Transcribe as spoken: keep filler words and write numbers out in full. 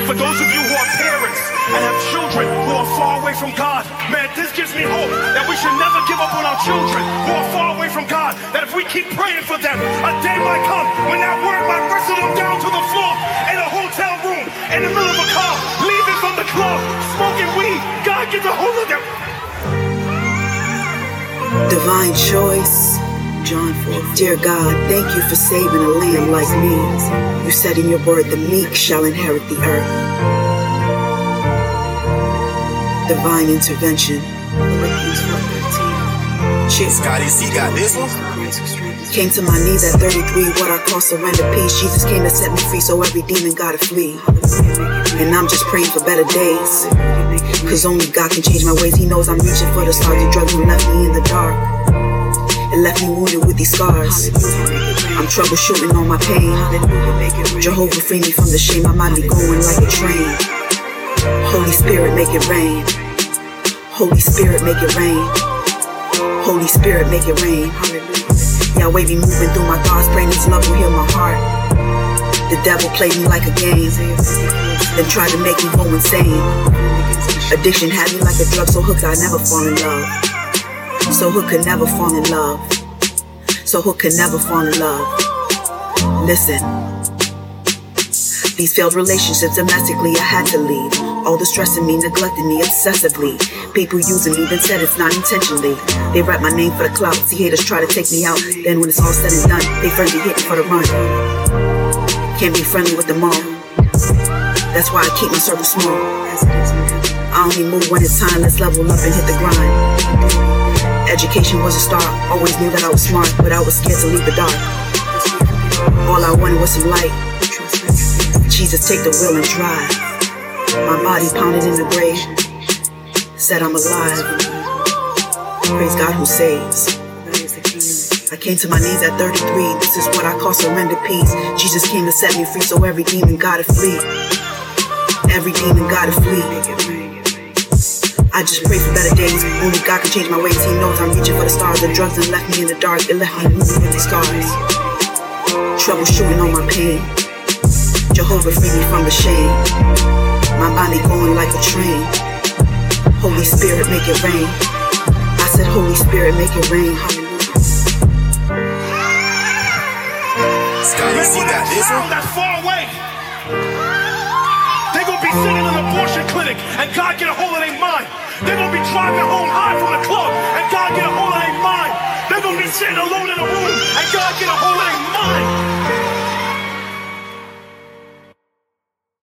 For those of you who are parents and have children who are far away from God, man, this gives me hope that we should never give up on our children who are far away from God. That if we keep praying for them, a day might come when that word might wrestle them down to the floor in a hotel room, in the middle of a car, leaving from the club, smoking weed. God gets a hold of them. Divine choice. John four. Dear God, thank you for saving a lamb like me. You said in your word, the meek shall inherit the earth. Divine intervention. Cheers. Scotty C got this one. Came to my knees at thirty-three, what I call surrender peace. Jesus came to set me free, so every demon gotta flee. And I'm just praying for better days, cause only God can change my ways. He knows I'm reaching for the stars. The drugs left me in the dark. It left me wounded with these scars. I'm troubleshooting on my pain. Jehovah, free me from the shame. I might be going like a train. Holy Spirit, make it rain. Holy Spirit, make it rain. Holy Spirit, make it rain. Yahweh be moving through my thoughts, praying His love will heal my heart. The devil played me like a game, then tried to make me go insane. Addiction had me like a drug, so hooked I never fall in love. So hook could never fall in love. So hook could never fall in love. Listen. These failed relationships domestically I had to leave. All the stressing me, neglecting me obsessively. People using me, then said it's not intentionally. They rap my name for the clout. See haters try to take me out. Then when it's all said and done, they first be hitting for the run. Can't be friendly with them all. That's why I keep my circle small. I only move when it's time. Let's level up and hit the grind. Education was a start. Always knew that I was smart, but I was scared to leave the dark. All I wanted was some light. Jesus, take the wheel and drive. My body pounded in the grave. Said I'm alive. Praise God who saves. I came to my knees at thirty-three. This is what I call surrender peace. Jesus came to set me free, so every demon gotta flee. Every demon gotta flee. I just pray for better days. Only God can change my ways. He knows I'm reaching for the stars. The drugs that left me in the dark. It left me moving with these scars. Troubleshooting on my pain. Jehovah, free me from the shame. My body going like a train. Holy Spirit, make it rain. I said, Holy Spirit, make it rain. Scotty C got this one. That's far away. They gonna be sitting in an abortion clinic, and God get a hold of their mind. They gonna be driving home high from the club, and God get a hold of their mind. They gonna be sitting alone in a room, and God get a hold of their mind.